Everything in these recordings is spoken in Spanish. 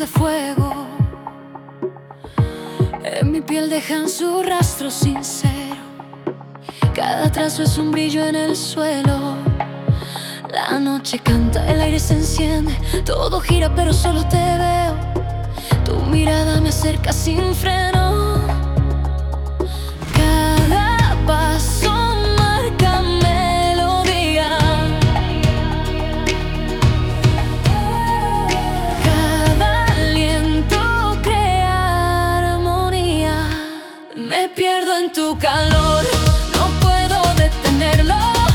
de fuego en mi piel dejan su rastro sincero. Cada trazo es un brillo en el suelo. La noche canta, el aire se enciende, todo gira pero solo te veo. Tu mirada me acerca sin freno. Cada paso marca melodía. Cada aliento crea armonía. Me pierdo en tu calor, no puedo detenerlo.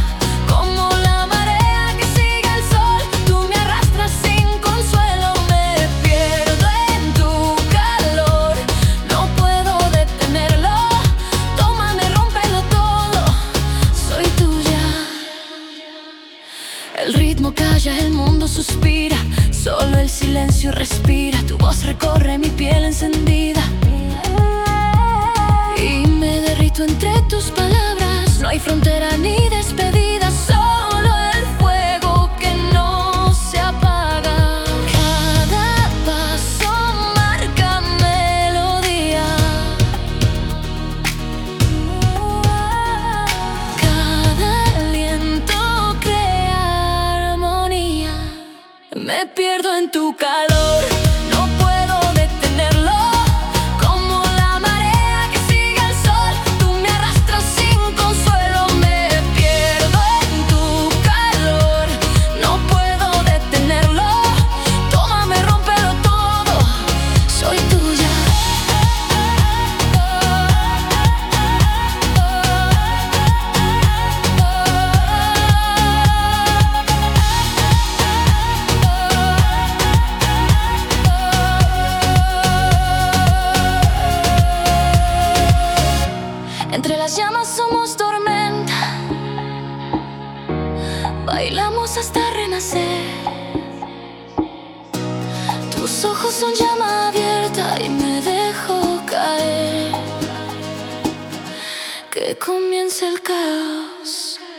El ritmo calla, el mundo suspira, solo el silencio respira. Tu voz recorre mi piel encendida y me derrito entre tus palabras. No hay frontera ni despedida, solo el fuego que no se apaga. Cada paso marca melodía. Cada aliento me pierdo en tu calor, no puedo detenerlo. Como la marea que sigue al sol, tú me arrastras sin consuelo. Me pierdo en tu calor, no puedo detenerlo. Tómame, rómpelo todo, soy tuya. Entre las llamas somos tormenta, bailamos hasta renacer. Tus ojos son llama abierta y me dejo caer. Que comience el caos.